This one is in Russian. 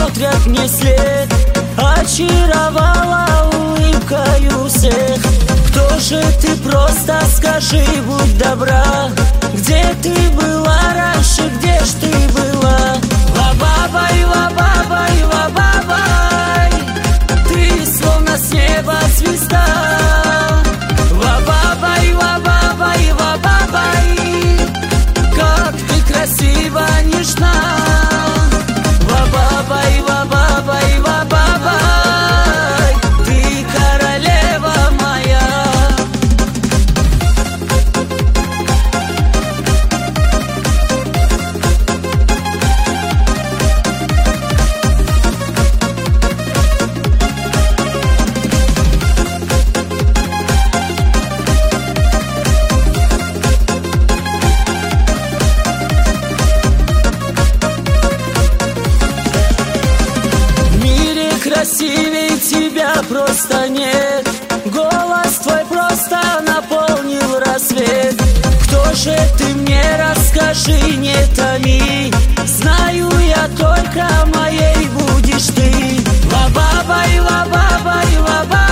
смотрят мне след. Очаровала улыбкою всех. Кто же ты, просто скажи, будь добра. Где ты была раньше, где ж ты была? Ла-бабай, ла-бабай, ла-бабай, ты словно с неба звезда. Ла-бабай, ла-бабай, ла-бабай, как ты красива, нежна. Ла-бабай, ла-бабай, ла-бабай, ты королева моя. Красивее тебя просто нет. Голос твой просто наполнил рассвет. Кто же ты мне, расскажи, не томи. Знаю я, только моей будешь ты. Ла-бабай, ла-бабай, ла-бабай,